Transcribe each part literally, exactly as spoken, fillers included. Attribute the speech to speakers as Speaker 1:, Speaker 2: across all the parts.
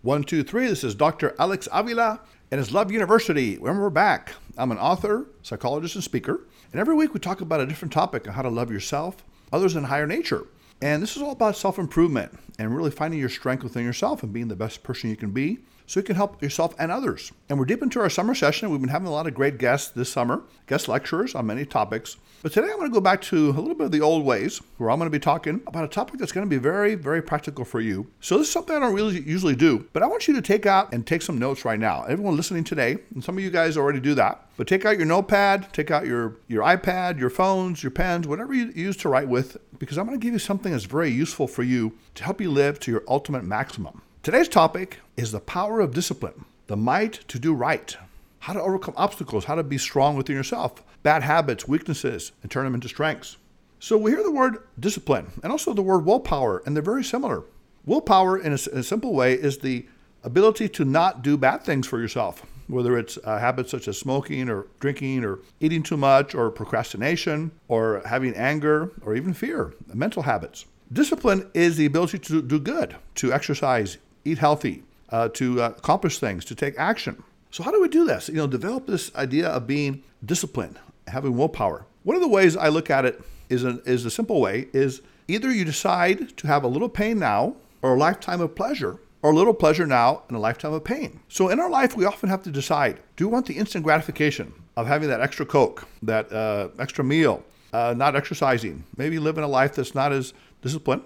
Speaker 1: One, two, three. This is Doctor Alex Avila and his Love University. Remember, we're back. I'm an author, psychologist, and speaker. And every week we talk about a different topic on how to love yourself, others, and higher nature. And this is all about self-improvement and really finding your strength within yourself and being the best person you can be so you can help yourself and others. And we're deep into our summer session. We've been having a lot of great guests this summer, guest lecturers on many topics. But today I'm going to go back to a little bit of the old ways where I'm going to be talking about a topic that's going to be very, very practical for you. So this is something I don't really usually do, but I want you to take out and take some notes right now. Everyone listening today, and some of you guys already do that, but take out your notepad, take out your, your iPad, your phones, your pens, whatever you use to write with, because I'm going to give you something that's very useful for you to help you live to your ultimate maximum. Today's topic is the power of discipline, the might to do right, how to overcome obstacles, how to be strong within yourself, bad habits, weaknesses, and turn them into strengths. So we hear the word discipline and also the word willpower, and they're very similar. Willpower, in a, in a simple way, is the ability to not do bad things for yourself, whether it's uh, habits such as smoking or drinking or eating too much or procrastination or having anger or even fear, mental habits. Discipline is the ability to do good, to exercise, eat healthy, uh, to uh, accomplish things, to take action. So how do we do this? You know, develop this idea of being disciplined, having willpower. One of the ways I look at it is a, is a simple way, is either you decide to have a little pain now or a lifetime of pleasure, or a little pleasure now and a lifetime of pain. So in our life, we often have to decide, do we want the instant gratification of having that extra Coke, that uh, extra meal, uh, not exercising, maybe living a life that's not as disciplined,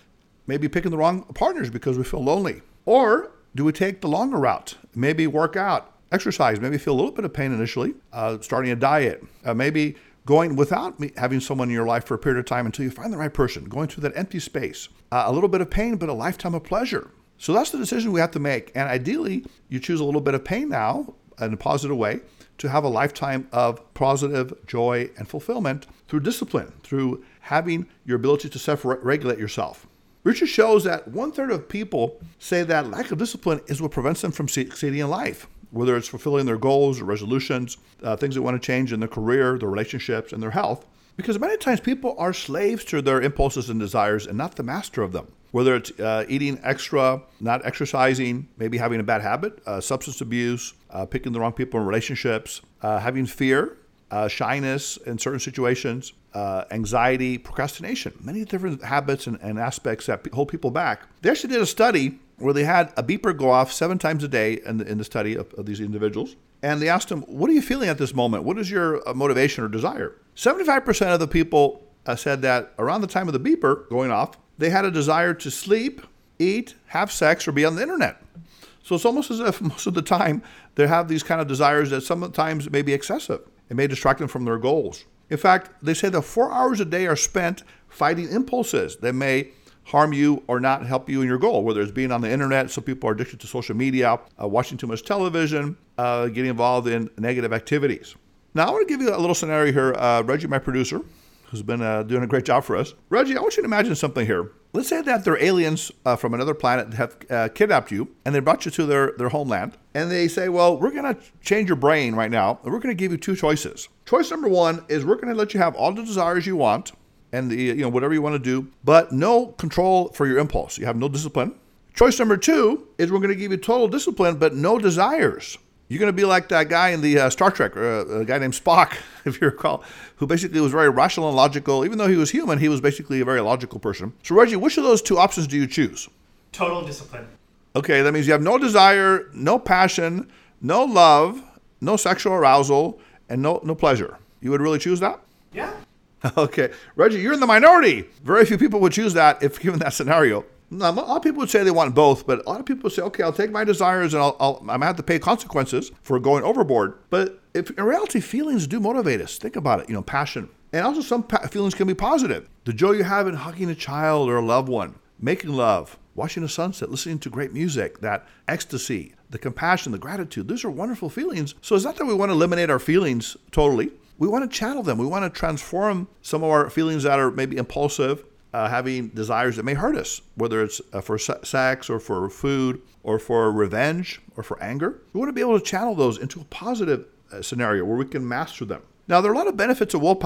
Speaker 1: maybe picking the wrong partners because we feel lonely? Or do we take the longer route? Maybe work out, exercise, maybe feel a little bit of pain initially, uh, starting a diet, uh, maybe going without me, having someone in your life for a period of time until you find the right person, going through that empty space, uh, a little bit of pain, but a lifetime of pleasure. So that's the decision we have to make. And ideally, you choose a little bit of pain now in a positive way to have a lifetime of positive joy and fulfillment through discipline, through having your ability to self-regulate yourself. Research shows that one third of people say that lack of discipline is what prevents them from succeeding in life, whether it's fulfilling their goals or resolutions, uh, things they want to change in their career, their relationships, and their health. Because many times people are slaves to their impulses and desires and not the master of them. Whether it's uh, eating extra, not exercising, maybe having a bad habit, uh, substance abuse, uh, picking the wrong people in relationships, uh, having fear, uh, shyness in certain situations, uh, anxiety, procrastination, many different habits and, and aspects that p- hold people back. They actually did a study where they had a beeper go off seven times a day in the, in the study of, of these individuals. And they asked them, what are you feeling at this moment? What is your uh, motivation or desire? seventy-five percent of the people uh, said that around the time of the beeper going off, they had a desire to sleep, eat, have sex, or be on the internet. So it's almost as if most of the time they have these kind of desires that sometimes may be excessive. It may distract them from their goals. In fact, they say that four hours a day are spent fighting impulses that may harm you or not help you in your goal, whether it's being on the internet, some people are addicted to social media, uh, watching too much television, uh, getting involved in negative activities. Now, I want to give you a little scenario here. Uh, Reggie, my producer, who's been uh, doing a great job for us. Reggie, I want you to imagine something here. Let's say that there are aliens uh, from another planet that have uh, kidnapped you, and they brought you to their, their homeland, and they say, well, we're going to change your brain right now, and we're going to give you two choices. Choice number one is we're going to let you have all the desires you want, and the, you know whatever you want to do, but no control for your impulse. You have no discipline. Choice number two is we're going to give you total discipline, but no desires. You're going to be like that guy in the uh, Star Trek, uh, a guy named Spock, if you recall, who basically was very rational and logical. Even though he was human, he was basically a very logical person. So, Reggie, which of those two options do you choose?
Speaker 2: Total discipline.
Speaker 1: Okay, that means you have no desire, no passion, no love, no sexual arousal, and no, no pleasure. You would really choose that?
Speaker 2: Yeah.
Speaker 1: Okay. Reggie, you're in the minority. Very few people would choose that if given that scenario. Now, a lot of people would say they want both, but a lot of people would say, okay, I'll take my desires and I'll, I'll, I'm going to have to pay consequences for going overboard. But if in reality, feelings do motivate us. Think about it, you know, passion. And also some pa- feelings can be positive. The joy you have in hugging a child or a loved one, making love, watching a sunset, listening to great music, that ecstasy, the compassion, the gratitude, these are wonderful feelings. So it's not that we want to eliminate our feelings totally. We want to channel them. We want to transform some of our feelings that are maybe impulsive, Uh, having desires that may hurt us, whether it's uh, for se- sex or for food or for revenge or for anger. We want to be able to channel those into a positive uh, scenario where we can master them. Now, there are a lot of benefits of willpower.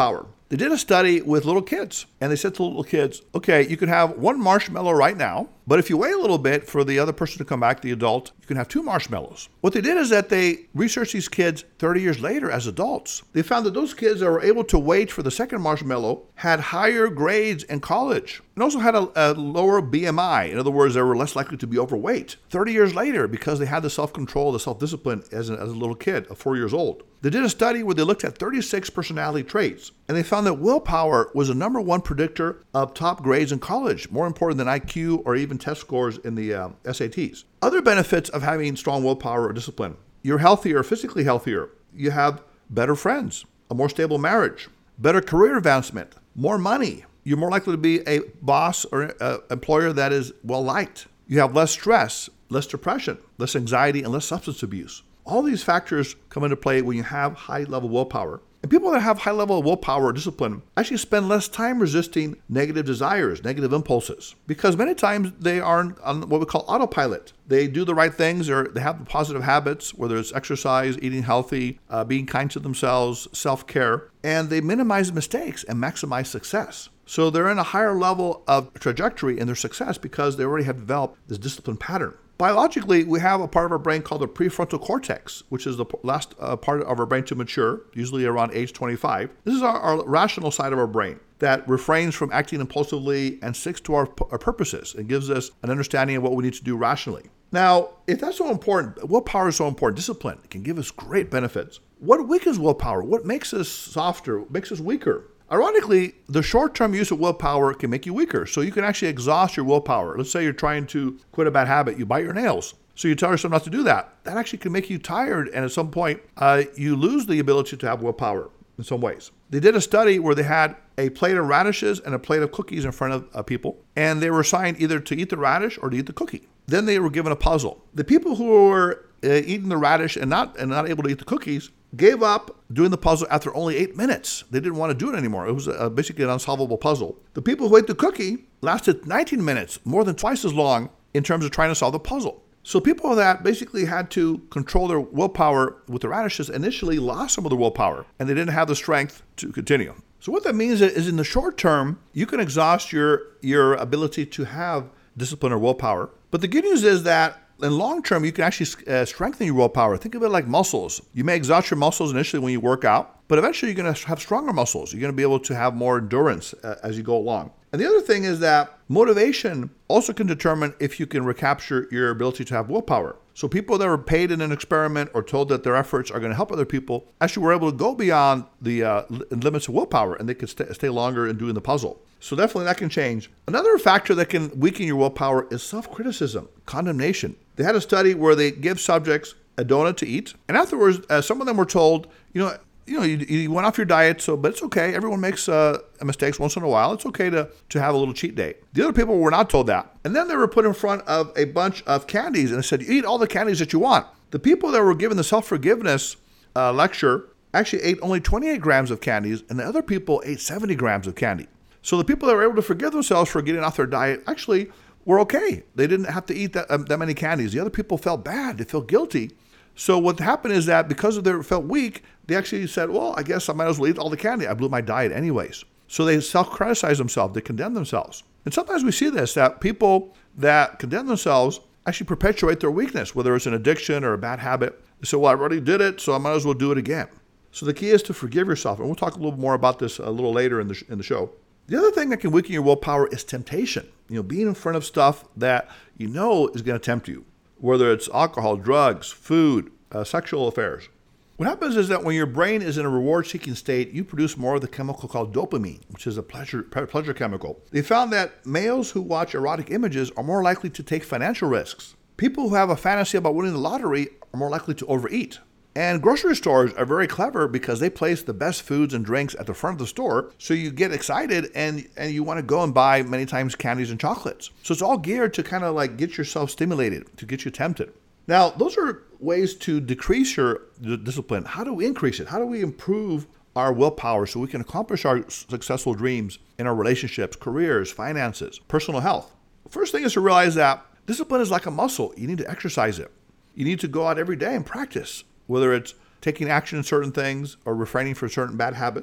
Speaker 1: They did a study with little kids, and they said to little kids, okay, you can have one marshmallow right now, but if you wait a little bit for the other person to come back, the adult, you can have two marshmallows. What they did is that they researched these kids thirty years later as adults. They found that those kids that were able to wait for the second marshmallow had higher grades in college and also had a, a lower B M I. In other words, they were less likely to be overweight thirty years later because they had the self-control, the self-discipline as a, as a little kid of four years old. They did a study where they looked at thirty-six personality traits, and they found that willpower was the number one predictor of top grades in college, more important than I Q or even test scores in the uh, S A Ts. Other benefits of having strong willpower or discipline: you're healthier, physically healthier. You have better friends, a more stable marriage, better career advancement, more money. You're more likely to be a boss or uh, employer that is well-liked. You have less stress, less depression, less anxiety, and less substance abuse. All these factors come into play when you have high-level willpower. And people that have high level of willpower or discipline actually spend less time resisting negative desires, negative impulses, because many times they are on what we call autopilot. They do the right things, or they have the positive habits, whether it's exercise, eating healthy, uh, being kind to themselves, self-care, and they minimize mistakes and maximize success. So they're in a higher level of trajectory in their success because they already have developed this discipline pattern. Biologically, we have a part of our brain called the prefrontal cortex, which is the last uh, part of our brain to mature, usually around age twenty-five. This is our, our rational side of our brain that refrains from acting impulsively and sticks to our, our purposes and gives us an understanding of what we need to do rationally. Now, if that's so important, willpower is so important, discipline, it can give us great benefits. What weakens willpower? What makes us softer? What makes us weaker? Ironically, the short-term use of willpower can make you weaker. So you can actually exhaust your willpower. Let's say you're trying to quit a bad habit. You bite your nails. So you tell yourself not to do that. That actually can make you tired. And at some point, uh, you lose the ability to have willpower in some ways. They did a study where they had a plate of radishes and a plate of cookies in front of uh, people. And they were assigned either to eat the radish or to eat the cookie. Then they were given a puzzle. The people who were uh, eating the radish and not and not able to eat the cookies gave up doing the puzzle after only eight minutes. They didn't want to do it anymore. It was a, basically an unsolvable puzzle. The people who ate the cookie lasted nineteen minutes, more than twice as long in terms of trying to solve the puzzle. So people that basically had to control their willpower with the radishes initially lost some of the willpower, and they didn't have the strength to continue. So what that means is in the short term, you can exhaust your, your ability to have discipline or willpower. But the good news is that in long term, you can actually uh, strengthen your willpower. Think of it like muscles. You may exhaust your muscles initially when you work out, but eventually you're going to have stronger muscles. You're going to be able to have more endurance uh, as you go along. And the other thing is that motivation also can determine if you can recapture your ability to have willpower. So people that were paid in an experiment or told that their efforts are going to help other people actually were able to go beyond the uh, limits of willpower, and they could st- stay longer in doing the puzzle. So definitely that can change. Another factor that can weaken your willpower is self-criticism, condemnation. They had a study where they give subjects a donut to eat, and afterwards, uh, some of them were told, you know, you know, you, you went off your diet, so but it's okay. Everyone makes uh, mistakes once in a while. It's okay to, to have a little cheat day. The other people were not told that. And then they were put in front of a bunch of candies, and they said, you eat all the candies that you want. The people that were given the self-forgiveness uh, lecture actually ate only twenty-eight grams of candies, and the other people ate seventy grams of candy. So the people that were able to forgive themselves for getting off their diet actually were okay. They didn't have to eat that, um, that many candies. The other people felt bad. They felt guilty. So what happened is that because of their felt weak, they actually said, well, I guess I might as well eat all the candy. I blew my diet anyways. So they self-criticize themselves. They condemn themselves. And sometimes we see this, that people that condemn themselves actually perpetuate their weakness, whether it's an addiction or a bad habit. They say, well, I already did it, so I might as well do it again. So the key is to forgive yourself. And we'll talk a little more about this a little later in the, sh- in the show. The other thing that can weaken your willpower is temptation. You know, being in front of stuff that you know is going to tempt you, whether it's alcohol, drugs, food, uh, sexual affairs. What happens is that when your brain is in a reward-seeking state, you produce more of the chemical called dopamine, which is a pleasure pleasure chemical. They found that males who watch erotic images are more likely to take financial risks. People who have a fantasy about winning the lottery are more likely to overeat. And grocery stores are very clever because they place the best foods and drinks at the front of the store, so you get excited and, and you want to go and buy many times candies and chocolates. So it's all geared to kind of like get yourself stimulated, to get you tempted. Now, those are ways to decrease your discipline. How do we increase it? How do we improve our willpower so we can accomplish our successful dreams in our relationships, careers, finances, personal health? First thing is to realize that discipline is like a muscle. You need to exercise it. You need to go out every day and practice, whether it's taking action in certain things or refraining from certain bad habits.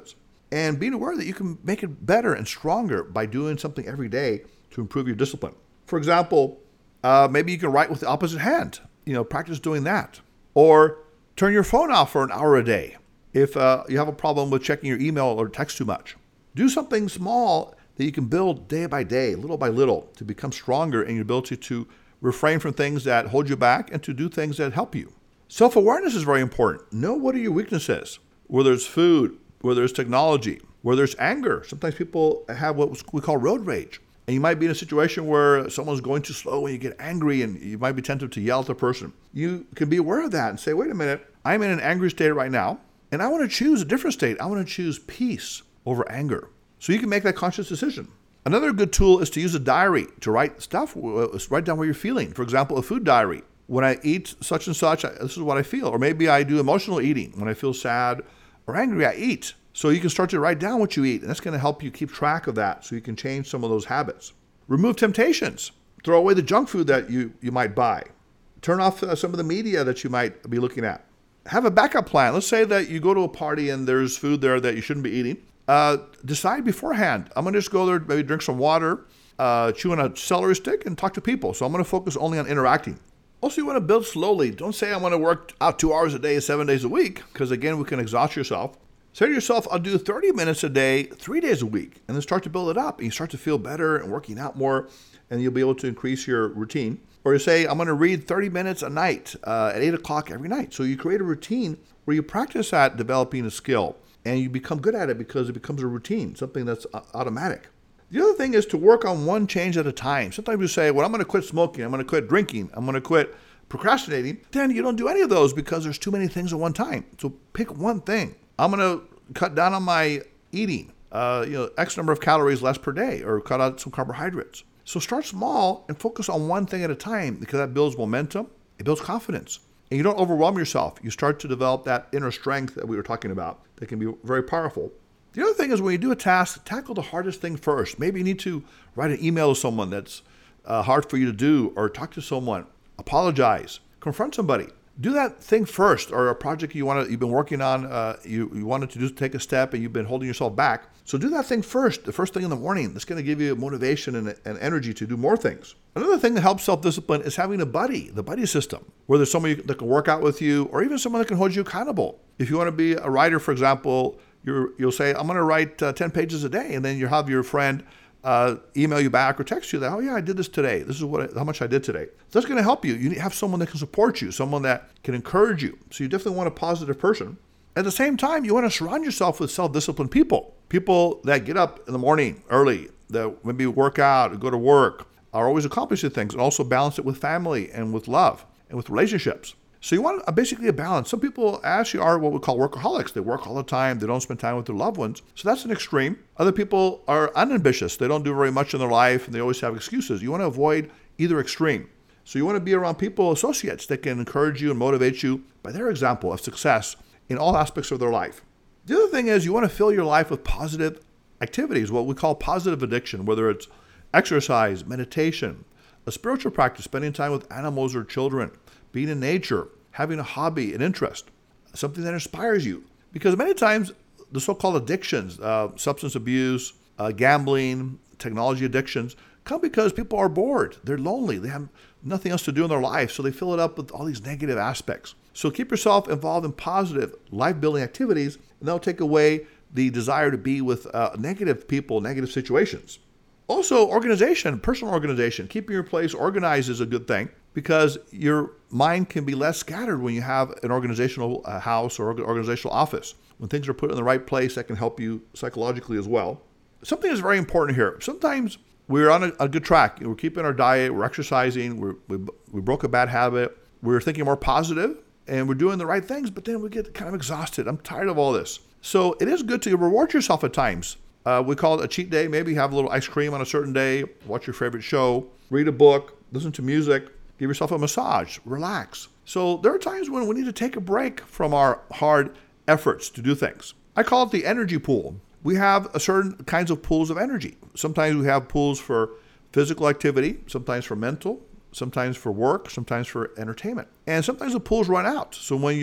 Speaker 1: and being aware that you can make it better and stronger by doing something every day to improve your discipline. For example, uh, maybe you can write with the opposite hand. You know, practice doing that. Or turn your phone off for an hour a day if uh, you have a problem with checking your email or text too much. Do something small that you can build day by day, little by little, to become stronger in your ability to refrain from things that hold you back and to do things that help you. Self-awareness is very important. Know what are your weaknesses, whether it's food, whether it's technology, whether it's anger. Sometimes people have what we call road rage. And you might be in a situation where someone's going too slow and you get angry and you might be tempted to yell at the person. You can be aware of that and say, wait a minute, I'm in an angry state right now, and I want to choose a different state. I want to choose peace over anger. So you can make that conscious decision. Another good tool is to use a diary to write stuff, write down what you're feeling. For example, a food diary. When I eat such and such, this is what I feel. Or maybe I do emotional eating. When I feel sad or angry, I eat. So you can start to write down what you eat, and that's going to help you keep track of that so you can change some of those habits. Remove temptations. Throw away the junk food that you, you might buy. Turn off uh, some of the media that you might be looking at. Have a backup plan. Let's say that you go to a party and there's food there that you shouldn't be eating. Uh, decide beforehand. I'm going to just go there, maybe drink some water, uh, chew on a celery stick, and talk to people. So I'm going to focus only on interacting. Also, you want to build slowly. Don't say I'm going to work out two hours a day, seven days a week, because again, we can exhaust yourself. Say to yourself, I'll do thirty minutes a day, three days a week, and then start to build it up. And you start to feel better and working out more, and you'll be able to increase your routine. Or you say, I'm going to read thirty minutes a night uh, at eight o'clock every night. So you create a routine where you practice at developing a skill, and you become good at it because it becomes a routine, something that's automatic. The other thing is to work on one change at a time. Sometimes you say, well, I'm going to quit smoking, I'm going to quit drinking, I'm going to quit procrastinating. Then you don't do any of those because there's too many things at one time. So pick one thing. I'm going to cut down on my eating, uh, you know, X number of calories less per day, or cut out some carbohydrates. So start small and focus on one thing at a time, because that builds momentum, it builds confidence. And you don't overwhelm yourself. You start to develop that inner strength that we were talking about that can be very powerful. The other thing is, when you do a task, tackle the hardest thing first. Maybe you need to write an email to someone that's uh, hard for you to do, or talk to someone, apologize, confront somebody. Do that thing first, or a project you want to, you've been working on, uh, you, you wanted to do, take a step and you've been holding yourself back. So do that thing first, the first thing in the morning. That's going to give you motivation and, and energy to do more things. Another thing that helps self-discipline is having a buddy, the buddy system, where there's somebody that can work out with you, or even someone that can hold you accountable. If you want to be a writer, for example, you're, you'll say, I'm going to write uh, ten pages a day, and then you have your friend uh, email you back or text you that, oh yeah, I did this today. This is what I, how much I did today. That's going to help you. You have someone that can support you, someone that can encourage you. So you definitely want a positive person. At the same time, you want to surround yourself with self-disciplined people. People that get up in the morning early, that maybe work out or go to work, are always accomplishing things, and also balance it with family and with love and with relationships. So you want a, basically a balance. Some people actually are what we call workaholics. They work all the time. They don't spend time with their loved ones. So that's an extreme. Other people are unambitious. They don't do very much in their life, and they always have excuses. You want to avoid either extreme. So you want to be around people, associates, that can encourage you and motivate you by their example of success in all aspects of their life. The other thing is, you want to fill your life with positive activities, what we call positive addiction, whether it's exercise, meditation, a spiritual practice, spending time with animals or children, being in nature, having a hobby, an interest, something that inspires you. Because many times the so-called addictions, uh, substance abuse, uh, gambling, technology addictions, come because people are bored. They're lonely. They have nothing else to do in their life, so they fill it up with all these negative aspects. So keep yourself involved in positive, life-building activities, and that'll take away the desire to be with uh, negative people, negative situations. Also, organization, personal organization. Keeping your place organized is a good thing, because your mind can be less scattered when you have an organizational uh, house or organizational office. When things are put in the right place, that can help you psychologically as well. Something is very important here. Sometimes we're on a, a good track. We're keeping our diet, we're exercising, we're, we, we broke a bad habit, we're thinking more positive, and we're doing the right things, but then we get kind of exhausted. I'm tired of all this. So it is good to reward yourself at times. Uh, we call it a cheat day. Maybe have a little ice cream on a certain day, watch your favorite show, read a book, listen to music, give yourself a massage, relax. So there are times when we need to take a break from our hard efforts to do things. I call it the energy pool. We have a certain kinds of pools of energy. Sometimes we have pools for physical activity, sometimes for mental, sometimes for work, sometimes for entertainment. And sometimes the pools run out. So when you're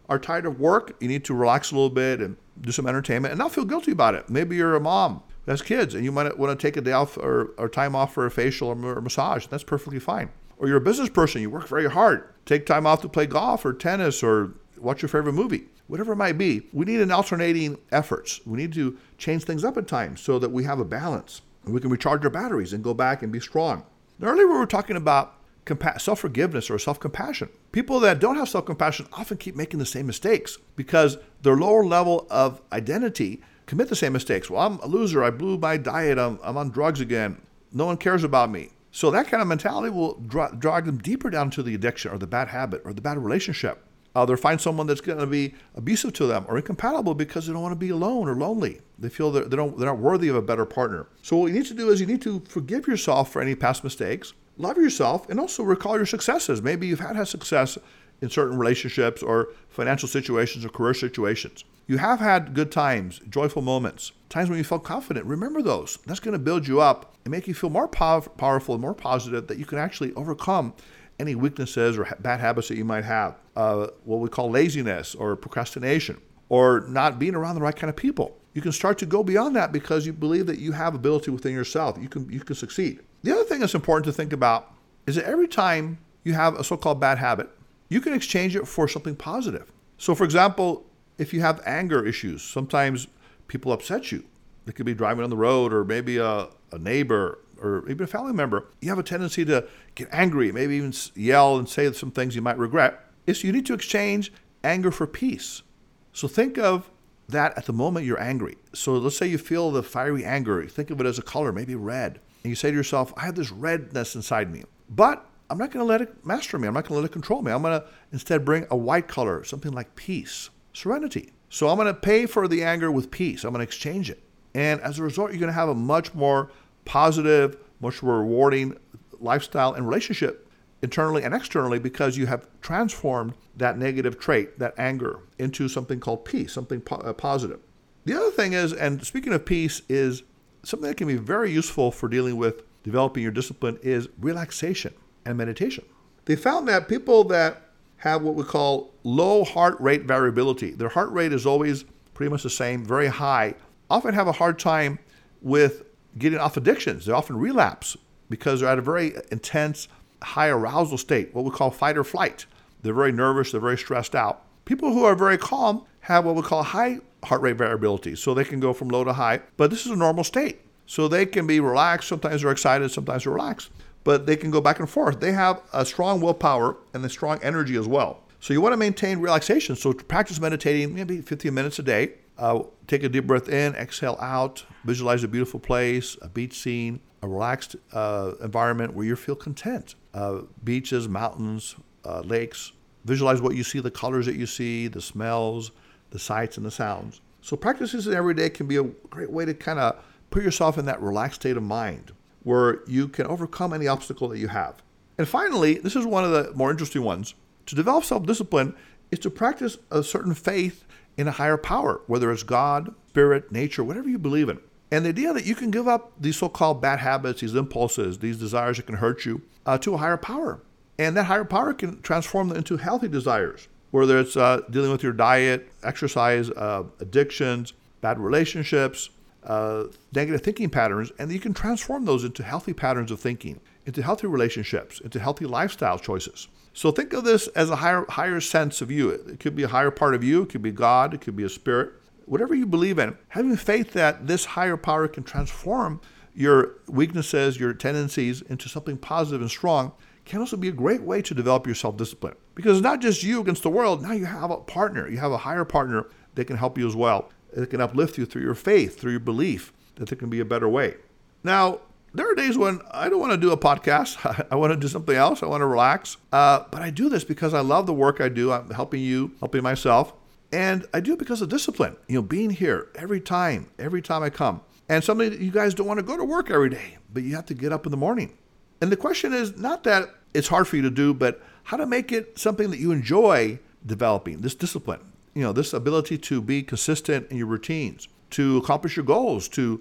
Speaker 1: are tired of work, you need to relax a little bit and do some entertainment and not feel guilty about it. Maybe you're a mom who has kids and you might want to take a day off or, or time off for a facial or massage. That's perfectly fine. Or you're a business person, you work very hard. Take time off to play golf or tennis or watch your favorite movie. Whatever it might be, we need an alternating efforts. We need to change things up at times so that we have a balance and we can recharge our batteries and go back and be strong. Now, earlier we were talking about compa- self-forgiveness or self-compassion. People that don't have self-compassion often keep making the same mistakes because their lower level of identity commit the same mistakes. Well, I'm a loser. I blew my diet. I'm, I'm on drugs again. No one cares about me. So that kind of mentality will dra- drag them deeper down to the addiction or the bad habit or the bad relationship. Uh, they'll find someone that's going to be abusive to them or incompatible because they don't want to be alone or lonely. They feel that they don't, they're not worthy of a better partner. So what you need to do is you need to forgive yourself for any past mistakes, love yourself, and also recall your successes. Maybe you've had, had success in certain relationships or financial situations or career situations. You have had good times, joyful moments, times when you felt confident. Remember those. That's going to build you up and make you feel more pow- powerful and more positive that you can actually overcome any weaknesses or ha- bad habits that you might have. Uh, what we call laziness or procrastination or not being around the right kind of people. You can start to go beyond that because you believe that you have ability within yourself. You can you can succeed. The other thing that's important to think about is that every time you have a so-called bad habit, you can exchange it for something positive. So for example, if you have anger issues, sometimes people upset you. They could be driving on the road or maybe a, a neighbor or even a family member. You have a tendency to get angry, maybe even yell and say some things you might regret. It's you need to exchange anger for peace. So think of that at the moment you're angry. So let's say you feel the fiery anger. Think of it as a color, maybe red. And you say to yourself, I have this redness inside me, but I'm not going to let it master me. I'm not going to let it control me. I'm going to instead bring a white color, something like peace, serenity. So I'm going to pay for the anger with peace. I'm going to exchange it. And as a result, you're going to have a much more positive, much more rewarding lifestyle and relationship internally and externally because you have transformed that negative trait, that anger, into something called peace, something po- uh, positive. The other thing is, and speaking of peace, is something that can be very useful for dealing with developing your discipline is relaxation and meditation. They found that people that have what we call low heart rate variability, their heart rate is always pretty much the same, very high, often have a hard time with getting off addictions. They often relapse because they're at a very intense, high arousal state, what we call fight or flight. They're very nervous, they're very stressed out. People who are very calm have what we call high heart rate variability, so they can go from low to high, but this is a normal state. So they can be relaxed, sometimes they're excited, sometimes they're relaxed, but they can go back and forth. They have a strong willpower and a strong energy as well. So you want to maintain relaxation, so practice meditating maybe fifteen minutes a day. Uh, take a deep breath in, exhale out, visualize a beautiful place, a beach scene, a relaxed uh, environment where you feel content. Uh, beaches, mountains, uh, lakes. Visualize what you see, the colors that you see, the smells, the sights, and the sounds. So practices every day can be a great way to kind of put yourself in that relaxed state of mind where you can overcome any obstacle that you have. And finally, this is one of the more interesting ones. To develop self-discipline is to practice a certain faith in a higher power, whether it's God, spirit, nature, whatever you believe in. And the idea that you can give up these so-called bad habits, these impulses, these desires that can hurt you, uh, to a higher power. And that higher power can transform them into healthy desires, whether it's uh, dealing with your diet, exercise, uh, addictions, bad relationships, uh, negative thinking patterns, and you can transform those into healthy patterns of thinking, into healthy relationships, into healthy lifestyle choices. So think of this as a higher higher sense of you. It could be a higher part of you. It could be God. It could be a spirit. Whatever you believe in, having faith that this higher power can transform your weaknesses, your tendencies into something positive and strong can also be a great way to develop your self-discipline. Because it's not just you against the world. Now you have a partner. You have a higher partner that can help you as well. It can uplift you through your faith, through your belief that there can be a better way. Now, there are days when I don't want to do a podcast. I want to do something else. I want to relax. Uh, but I do this because I love the work I do. I'm helping you, helping myself. And I do it because of discipline. You know, being here every time, every time I come. And something that you guys don't want to go to work every day, but you have to get up in the morning. And the question is not that it's hard for you to do, but how to make it something that you enjoy developing, this discipline. You know, this ability to be consistent in your routines, to accomplish your goals, to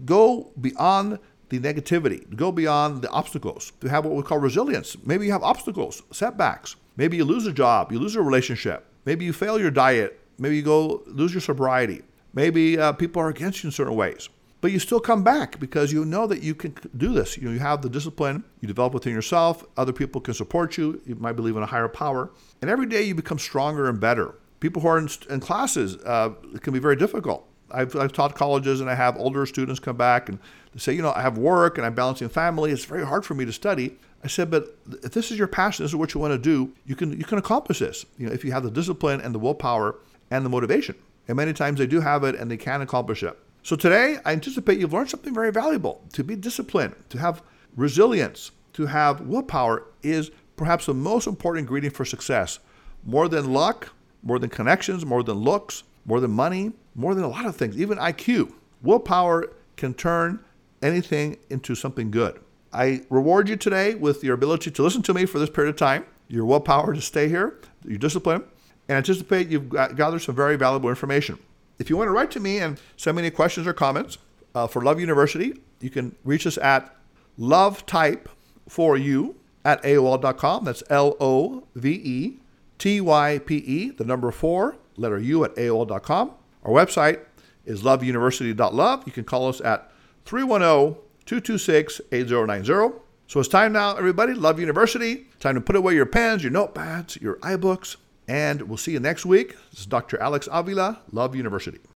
Speaker 1: go beyond the negativity, to go beyond the obstacles, to have what we call resilience. Maybe you have obstacles, setbacks. Maybe you lose a job, you lose a relationship. Maybe you fail your diet. Maybe you go lose your sobriety. Maybe uh, people are against you in certain ways. But you still come back because you know that you can do this. You know, you have the discipline you develop within yourself. Other people can support you. You might believe in a higher power. And every day you become stronger and better. People who are in, in classes, uh, it can be very difficult. I've, I've taught colleges and I have older students come back and they say, you know, I have work and I'm balancing family. It's very hard for me to study. I said, but if this is your passion, this is what you want to do, you can you can accomplish this. You know, if you have the discipline and the willpower and the motivation. And many times they do have it and they can accomplish it. So today, I anticipate you've learned something very valuable. To be disciplined, to have resilience, to have willpower is perhaps the most important ingredient for success. More than luck, more than connections, more than looks, more than money, more than a lot of things, even I Q. Willpower can turn anything into something good. I reward you today with your ability to listen to me for this period of time, your willpower to stay here, your discipline, and anticipate you've gathered some very valuable information. If you want to write to me and send me any questions or comments uh, for Love University, you can reach us at lovetype for you at A O L dot com. That's L O V E T Y P E, the number four, letter U at A O L dot com. Our website is love university dot love. You can call us at three one zero, two two six, eight zero nine zero. So it's time now, everybody, Love University. Time to put away your pens, your notepads, your iBooks, and we'll see you next week. This is Doctor Alex Avila, Love University.